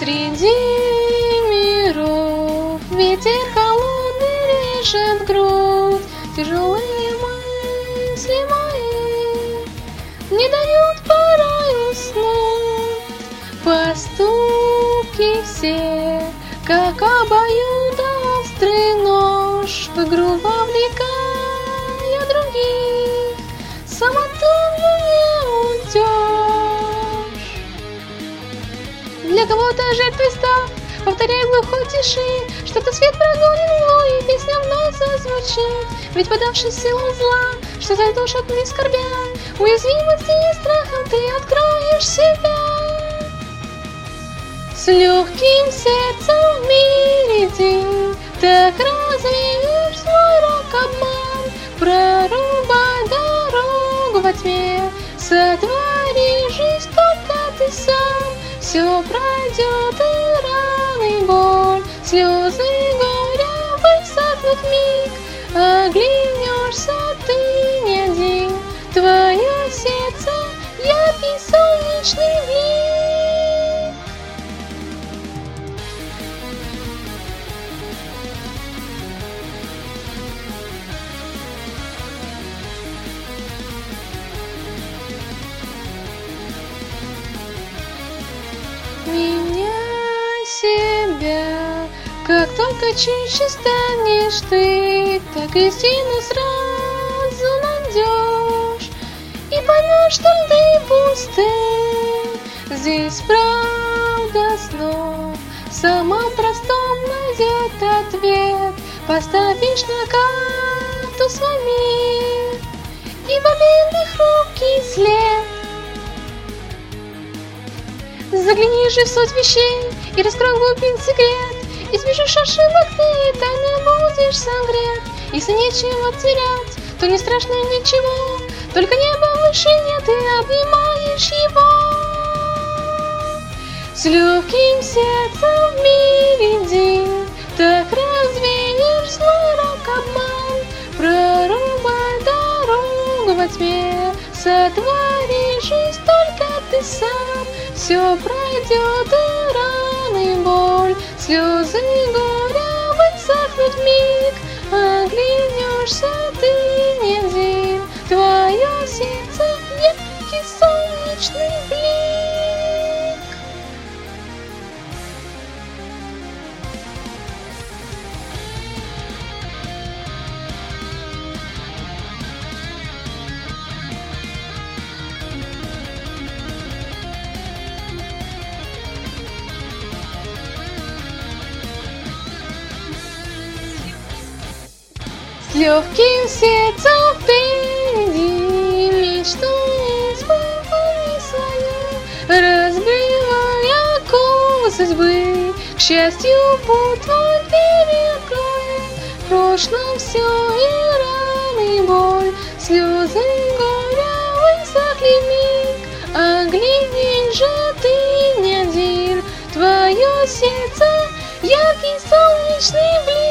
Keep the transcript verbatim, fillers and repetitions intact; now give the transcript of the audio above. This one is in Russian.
Среди миров ветер холодный режет грудь, тяжелые мысли мои не дают порой уснуть. Поступки все, как обоюдоострый нож, в игру вовлекая других, сам оттуда не уйдешь. Для кого-то жертвой став, повторяя в глухой тиши, что-то свет прогонит мглу, и песня вновь зазвучит. Ведь подавшись силам зла, что задушат мне скорбя, уязвимости и страхом ты откроешь себя. С легким сердцем в мире иди, так развеешь свой рок-обман. Прорубай дорогу во тьме, сотвори жизнь только ты сам. Все пройдет, и раны, и боль, слезы горя высохнут миг. Оглянешься ты не один, твое сердце яркий солнечный блик. Меняй себя, как только чище станешь ты, так истину сразу найдешь и поймешь, что льды пусты. Здесь правда снов, в самом простом найдет ответ. Поставишь на карту свой мир и в обидных хрупкий след. Загляни же в суть вещей и раскрой глубин секрет. Избежишь ошибок ты, и тайно будешь согрет. Если нечего терять, то не страшно ничего, только небо выше нет, ты обнимаешь его. С легким сердцем в мире иди, так развеешь свой рок-обман. Прорубай дорогу во тьме, сотвори жизнь только ты сам. Все пройдет, и раны, и боль, слезы горя высохнут миг. Оглянешься ты не один, твое сердце яркий солнечный блик. С легким сердцем впереди мечту избавления свою, разбивая оковы судьбы, к счастью путь твой перекроет. В прошлом все и раны, и боль, слезы горя высохли вмиг. Оглянись же ты не один, твое сердце яркий солнечный блик.